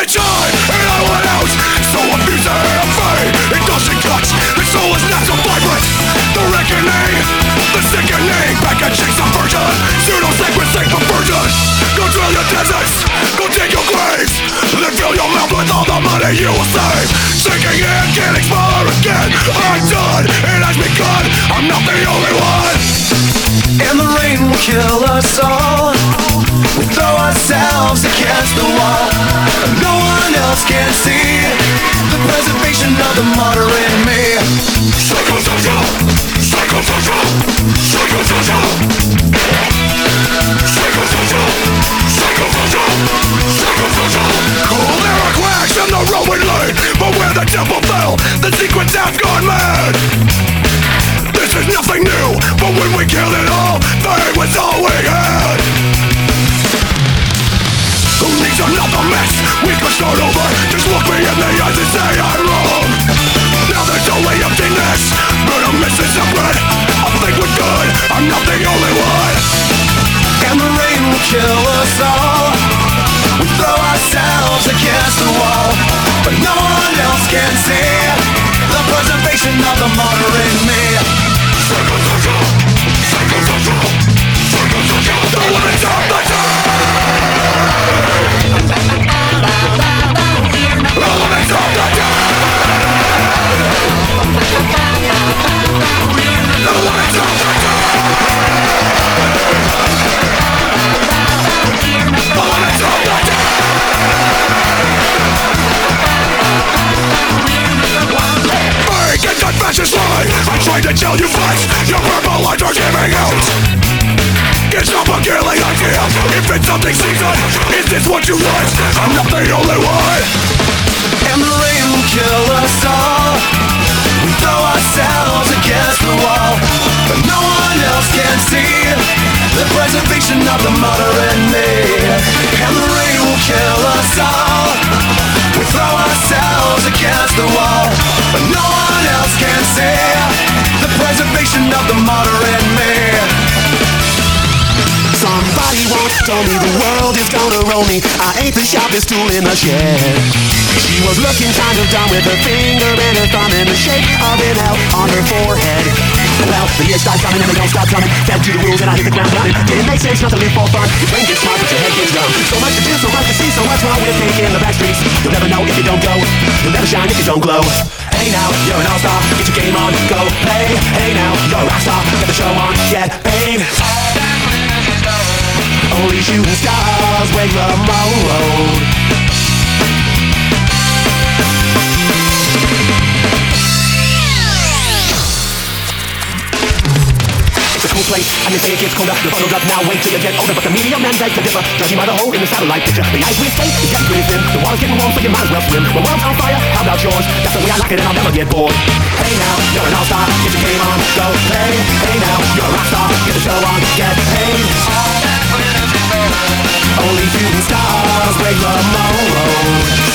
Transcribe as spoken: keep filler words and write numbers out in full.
my time and I went out. So abused and afraid, it doesn't cut. The soul is not so vibrant. The reckoning, the sickening, packaging subversion, pseudo-sacred safe perversion. Go drill your deserts, go dig your graves, then fill your mouth with all the money you will save. Sinking in, getting smaller again. I'm done, it has begun. I'm not the only one. And the rain will kill us all. We throw ourselves against the wall. No one else can see the preservation of the martyr in me. Psychosocial, psychosocial, psychosocial, psychosocial, psychosocial, psychosocial. Cool lyric wax in the Roman lane, but where the temple fell, the secrets have gone mad. This is nothing new, but when we killed it all, fame was all we had. Who needs another mess? We could start over. Just look me in the eyes and say I'm wrong. Now there's only emptiness, but a miss is separate. I think we're good, I'm not the only one. And the rain will kill us all. We throw ourselves against the wall, but no one else can see the preservation of the martyr in me. Psychosocial, psychosocial, psychosocial. The limits of the time. The limits of the time. The limits of the time. The limits of the time. Fake and confessions lie. I tried to tell you facts. Your purple lights are giving out. It's not a killing idea. If it's something seasoned, is this what you want? I'm not the only one. And the rain will kill us all. We throw ourselves against the wall, but no one else can see the preservation of the martyr in me. And the rain will kill us all. We throw ourselves against the wall, but no one else can see the preservation of the martyr in me. Somebody once told me the world is gonna roll me. I ain't the sharpest tool in the shed. She was looking kind of dumb with her finger and her thumb in the shape of an L on her forehead. Well, the years start coming and they don't stop coming. Fell to the rules and I hit the ground running. Didn't make sense not to live for fun. Your brain gets smart but your head gets dumb. So much to do, so much to see, so much wrong with taking the back streets. You'll never know if you don't go. You'll never shine if you don't glow. Hey now, you're an all-star, get your game on, go play. Hey now, you're a rock star, get the show on, get paid. Only shooting stars break the mold. It's a cool place, and they say it gets colder. You're bundled up now, wait till you get older. But the media men beg to differ, judging by the hole in the satellite picture. The ice we skate is getting pretty thin. The water's getting warm, so you might as well swim. The world's on fire, how about yours? That's the way I like it, and I'll never get bored. Hey now, you're an all-star, get your game on, go play. Hey now, you're a rock star, get the show on, get paid. Only shooting stars break the mold.